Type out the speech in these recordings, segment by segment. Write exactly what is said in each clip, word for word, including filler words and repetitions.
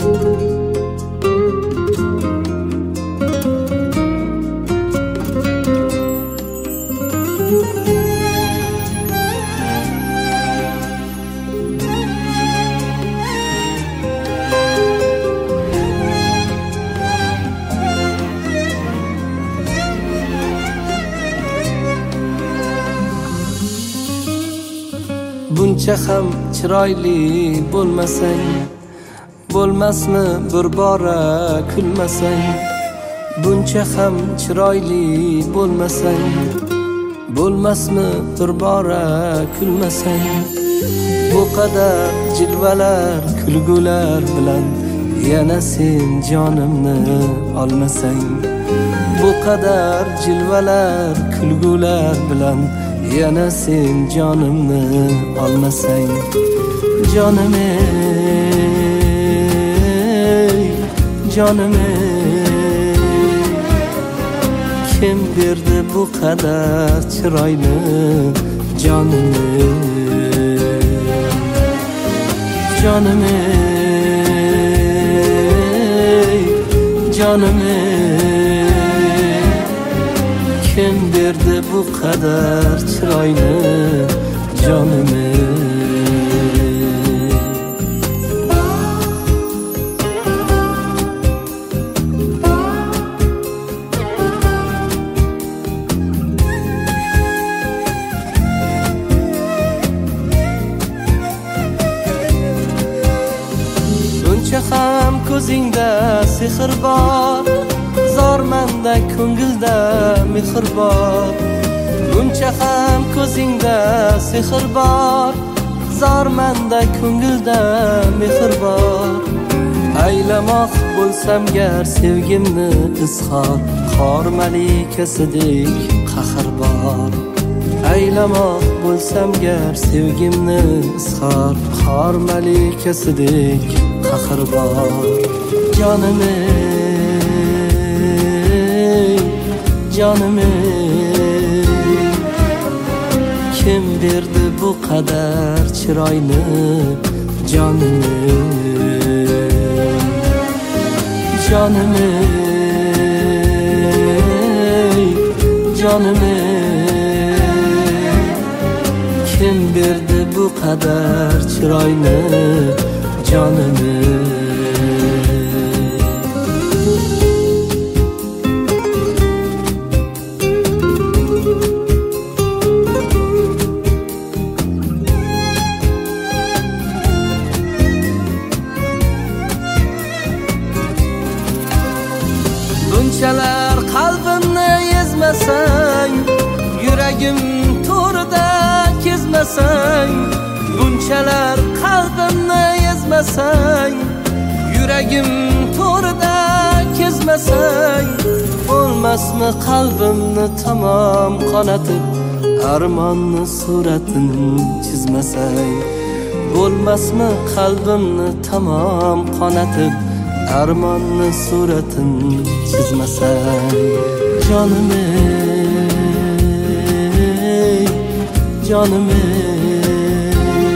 Buncha ham chiroyli bo'lmasang, bo'lmasmi bir bora kulmasang? Buncha ham chiroyli bo'lmasang, bo'lmasmi bir bora kulmasang? Bu qadar jilvalar, kulgular bilan yana sen jonimni olmasang. Bu qadar jilvalar, kulgular bilan yana sen jonimni olmasang. Jonim ey, jonim ey, kim berdi bu qadar chiroyni? Jonim ey, jonim ey, jonim ey, kim berdi bu qadar chiroyni? Jonim ey. Buncha ham ko'zingda sehr bor, zormanda ko'ngilda mehr bor. Buncha ham ko'zingda sehr bor, zormanda ko'ngilda mehr bor. Aylamoq bo'lsam gar sevgimni izhor, qor malikasidek qahr bor. Aylamoq bo'lsam gar sevgimni izhor, qor malikasidek qahr bor. Jonim ey, jonim ey, kim berdi bu qadar chiroyni? Jonim ey, jonim ey, jonim ey, kim berdi bu qadar chiroyni? Jonim ey. Bunchalar qalbimni ezmasang, yuragim to'rida kezmasang. Bunchalar qalbimni ezmasang, yuragim to'rida kezmasang. Bo'lmasmi qalbimni tamom qonatib, armonni suratini chizmasang. Bo'lmasmi qalbimni tamom qonatib, armonni suratini chizmasang. Jonim ey, jonim ey,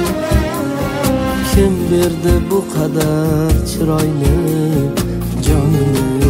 kim berdi bu qadar chiroyni? Jonim ey.